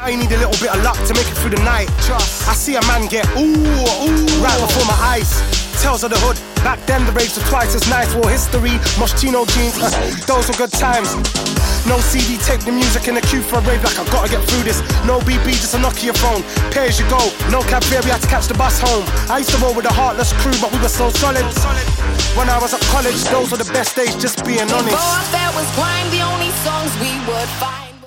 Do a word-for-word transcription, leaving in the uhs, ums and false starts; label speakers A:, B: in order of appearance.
A: But you need a little bit of luck to make it through the night. I see a man get ooh, ooh, right before my eyes. Tales of the hood, back then the raves were twice as nice. War history, Moschino jeans, uh, those were good times. No C D tape, the music in the queue for a rave like I gotta get through this. No B B, just a Nokia phone, pay as you go. No cab fare, we had to catch the bus home. I used to roll with a heartless crew, but we were so solid. When I was at college, those were the best days, just being honest.
B: Before that was grime, the only songs we would find.